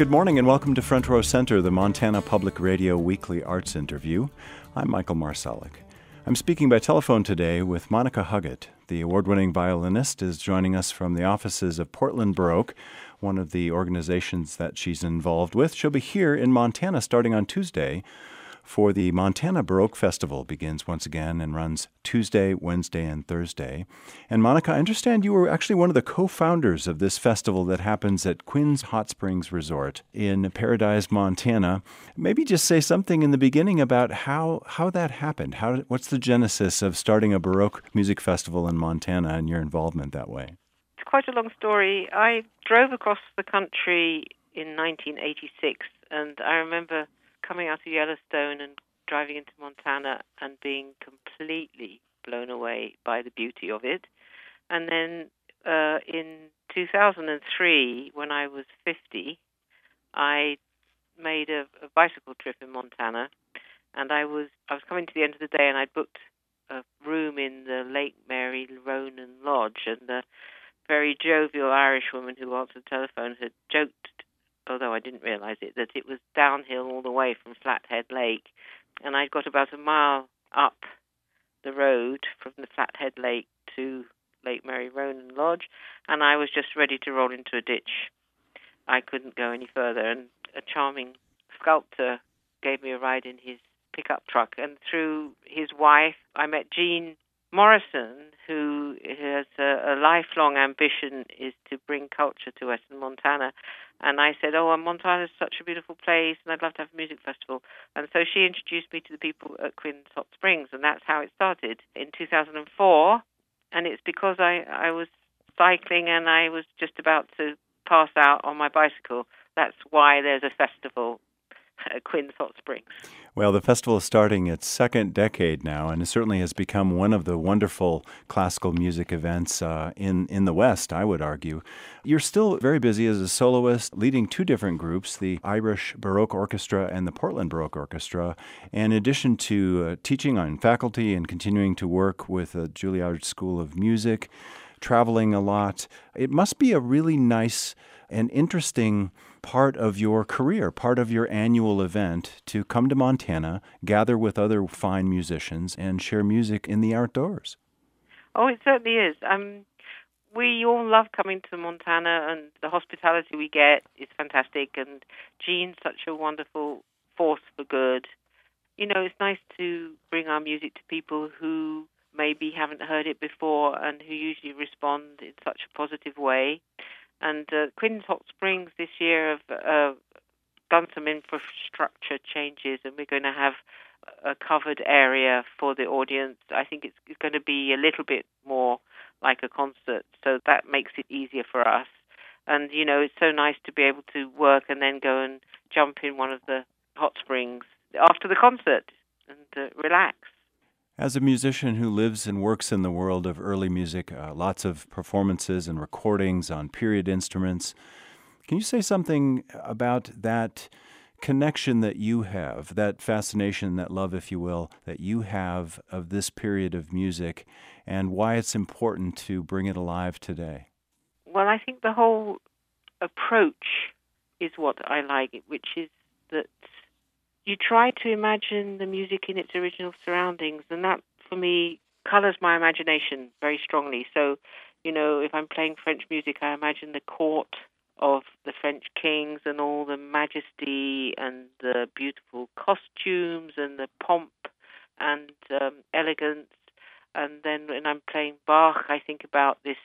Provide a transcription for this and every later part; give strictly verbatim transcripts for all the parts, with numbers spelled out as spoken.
good morning and welcome to Front Row Center, the Montana Public Radio weekly arts interview. I'm Michael Marsalek. I'm speaking by telephone today with Monica Huggett. The award-winning violinist is joining us from the offices of Portland Baroque, one of the organizations that she's involved with. She'll be here in Montana starting on Tuesday for the Montana Baroque Festival. Begins once again and runs Tuesday, Wednesday, and Thursday. And Monica, I understand you were actually one of the co-founders of this festival that happens at Quinn's Hot Springs Resort in Paradise, Montana. Maybe just say something in the beginning about how, how that happened. How what's the genesis of starting a Baroque music festival in Montana and your involvement that way? It's quite a long story. I drove across the country in nineteen eighty-six, and I remember coming out of Yellowstone and driving into Montana and being completely blown away by the beauty of it. And then uh, in two thousand three, when I was fifty, I made a, a bicycle trip in Montana, and I was I was coming to the end of the day, and I'd booked a room in the Lake Mary Ronan Lodge, and the very jovial Irish woman who answered the telephone had joked, although I didn't realize it, that it was downhill all the way from Flathead Lake. And I'd got about a mile up the road from the Flathead Lake to Lake Mary Ronan Lodge, and I was just ready to roll into a ditch. I couldn't go any further, and a charming sculptor gave me a ride in his pickup truck, and through his wife, I met Jean Morrison, who has a, a lifelong ambition is to bring culture to Western Montana. And I said, oh, Montana is such a beautiful place, and I'd love to have a music festival. And so she introduced me to the people at Quinn's Hot Springs, and that's how it started in two thousand four. And it's because I, I was cycling and I was just about to pass out on my bicycle. That's why there's a festival at Quinn's Hot Springs. Well, the festival is starting its second decade now, and it certainly has become one of the wonderful classical music events uh, in, in the West, I would argue. You're still very busy as a soloist, leading two different groups, the Irish Baroque Orchestra and the Portland Baroque Orchestra. And in addition to uh, teaching on faculty and continuing to work with the Juilliard School of Music, traveling a lot, it must be a really nice and interesting part of your career, part of your annual event, to come to Montana, gather with other fine musicians, and share music in the outdoors. Oh, it certainly is. Um, we all love coming to Montana, and the hospitality we get is fantastic, and Jean's such a wonderful force for good. You know, it's nice to bring our music to people who maybe haven't heard it before and who usually respond in such a positive way. And uh, Quinn's Hot Springs this year have uh, done some infrastructure changes, and we're going to have a covered area for the audience. I think it's, it's going to be a little bit more like a concert, so that makes it easier for us. And, you know, it's so nice to be able to work and then go and jump in one of the hot springs after the concert and uh, relax. As a musician who lives and works in the world of early music, uh, lots of performances and recordings on period instruments, can you say something about that connection that you have, that fascination, that love, if you will, that you have of this period of music, and why it's important to bring it alive today? Well, I think the whole approach is what I like, which is that you try to imagine the music in its original surroundings, and that, for me, colors my imagination very strongly. So, you know, if I'm playing French music, I imagine the court of the French kings and all the majesty and the beautiful costumes and the pomp and um, elegance. And then when I'm playing Bach, I think about this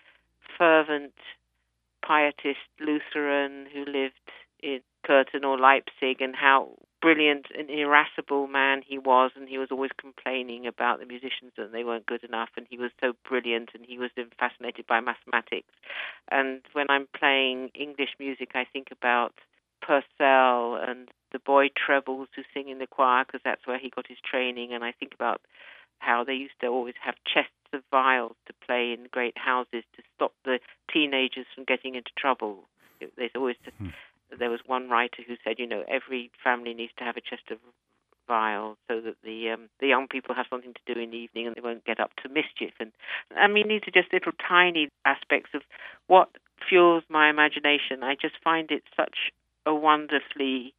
fervent pietist Lutheran who lived in Curtin or Leipzig, and how brilliant and irascible man he was, and he was always complaining about the musicians that they weren't good enough, and he was so brilliant, and he was fascinated by mathematics. And when I'm playing English music, I think about Purcell and the boy trebles who sing in the choir, because that's where he got his training, and I think about how they used to always have chests of viols to play in great houses to stop the teenagers from getting into trouble. There's always just, hmm. There was one writer who said, you know, every family needs to have a chest of vials so that the um, the young people have something to do in the evening and they won't get up to mischief. And I mean, these are just little tiny aspects of what fuels my imagination. I just find it such a wonderfully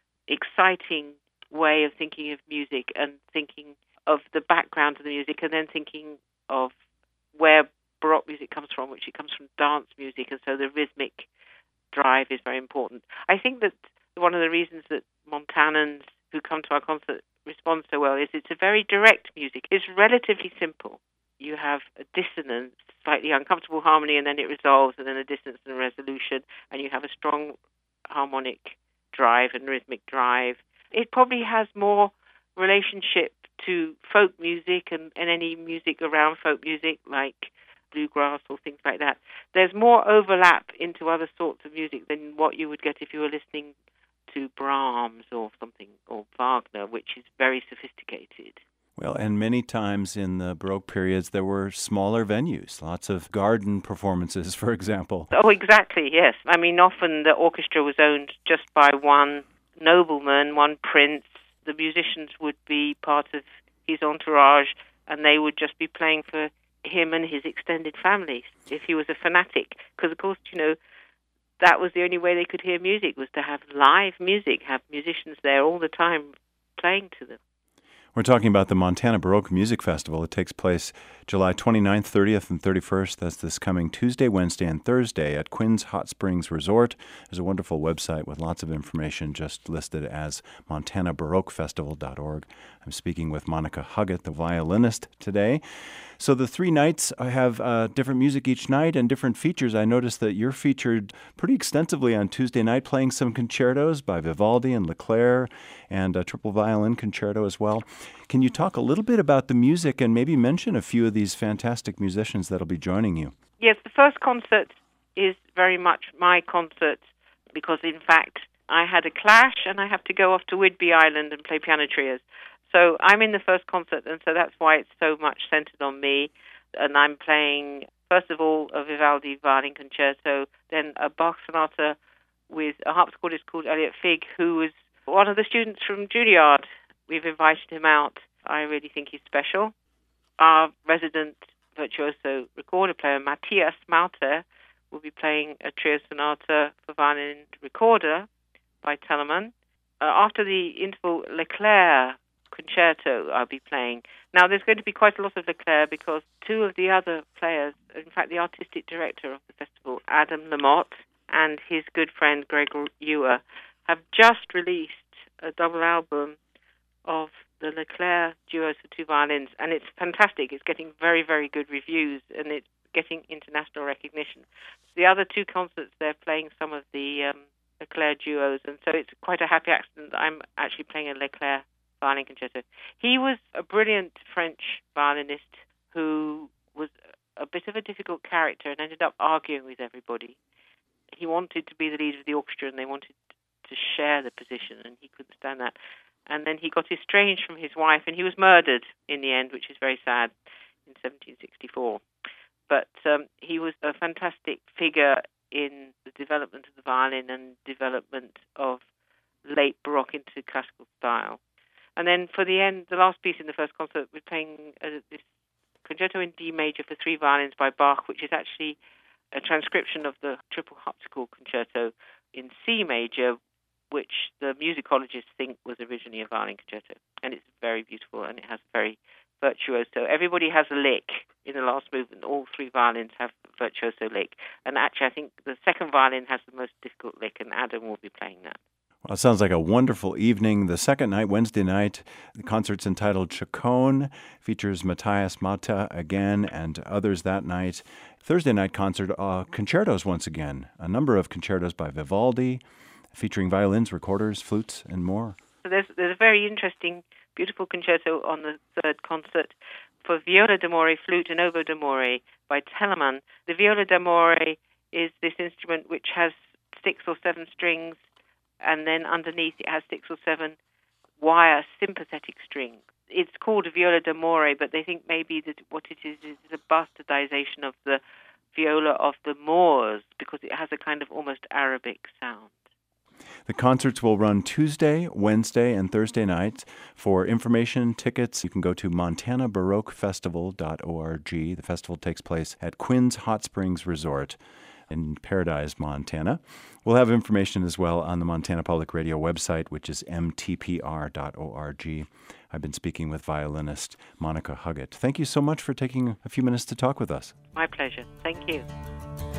exciting way of thinking of music and thinking of the background of the music, and then thinking of where Baroque music comes from, which it comes from dance music, and so the rhythmic drive is very important. I think that one of the reasons that Montanans who come to our concert respond so well is it's a very direct music. It's relatively simple. You have a dissonance, slightly uncomfortable harmony, and then it resolves, and then a dissonance and a resolution, and you have a strong harmonic drive and rhythmic drive. It probably has more relationship to folk music and, and any music around folk music, like bluegrass or things like that. There's more overlap into other sorts of music than what you would get if you were listening to Brahms or something, or Wagner, which is very sophisticated. Well, and many times in the Baroque periods, there were smaller venues, lots of garden performances, for example. Oh, exactly, yes. I mean, often the orchestra was owned just by one nobleman, one prince. The musicians would be part of his entourage, and they would just be playing for him and his extended family if he was a fanatic. Because, of course, you know, that was the only way they could hear music, was to have live music, have musicians there all the time playing to them. We're talking about the Montana Baroque Music Festival. It takes place July twenty-ninth, thirtieth, and thirty-first. That's this coming Tuesday, Wednesday, and Thursday at Quinn's Hot Springs Resort. There's a wonderful website with lots of information just listed as montana baroque festival dot org. I'm speaking with Monica Huggett, the violinist, today. So the three nights have uh, different music each night and different features. I noticed that you're featured pretty extensively on Tuesday night, playing some concertos by Vivaldi and Leclerc, and a triple violin concerto as well. Can you talk a little bit about the music and maybe mention a few of these fantastic musicians that'll be joining you? Yes, the first concert is very much my concert because, in fact, I had a clash and I have to go off to Whidbey Island and play piano trios. So I'm in the first concert, and so that's why it's so much centered on me. And I'm playing, first of all, a Vivaldi violin concerto, then a Bach sonata with a harpsichordist called Elliot Figg, who was one of the students from Juilliard. We've invited him out. I really think he's special. Our resident virtuoso recorder player, Matthias Mauter, will be playing a trio sonata for violin and recorder by Telemann. Uh, after the interval, Leclerc concerto I'll be playing. Now, there's going to be quite a lot of Leclerc because two of the other players, in fact, the artistic director of the festival, Adam Lamotte, and his good friend Gregor Ewer, have just released a double album of the Leclerc duos for two violins, and it's fantastic. It's getting very, very good reviews, and it's getting international recognition. So the other two concerts, they're playing some of the um, Leclerc duos, and so it's quite a happy accident that I'm actually playing a Leclerc violin concerto. He was a brilliant French violinist who was a bit of a difficult character and ended up arguing with everybody. He wanted to be the leader of the orchestra, and they wanted to share the position, and he couldn't stand that. And then he got estranged from his wife, and he was murdered in the end, which is very sad, in seventeen sixty-four. But um, he was a fantastic figure in the development of the violin and development of late Baroque into classical style. And then for the end, the last piece in the first concert, we're playing uh, this concerto in D major for three violins by Bach, which is actually a transcription of the triple harpsichord concerto in C major, which the musicologists think was originally a violin concerto. And it's very beautiful, and it has very virtuoso. Everybody has a lick in the last movement. All three violins have virtuoso lick. And actually, I think the second violin has the most difficult lick, and Adam will be playing that. Well, it sounds like a wonderful evening. The second night, Wednesday night, the concert's entitled Chaconne, features Matthias Mauter again and others that night. Thursday night concert, uh, concertos once again. A number of concertos by Vivaldi, featuring violins, recorders, flutes, and more. So there's, there's a very interesting, beautiful concerto on the third concert for viola d'amore, flute, and oboe d'amore by Telemann. The viola d'amore is this instrument which has six or seven strings, and then underneath it has six or seven wire sympathetic strings. It's called a viola d'amore, but they think maybe that what it is is a bastardization of the viola of the Moors, because it has a kind of almost Arabic sound. The concerts will run Tuesday, Wednesday, and Thursday nights. For information, tickets, you can go to montana baroque festival dot org. The festival takes place at Quinn's Hot Springs Resort. in Paradise, Montana. We'll have information as well on the Montana Public Radio website, which is m t p r dot org. I've been speaking with violinist Monica Huggett. Thank you so much for taking a few minutes to talk with us. My pleasure. Thank you.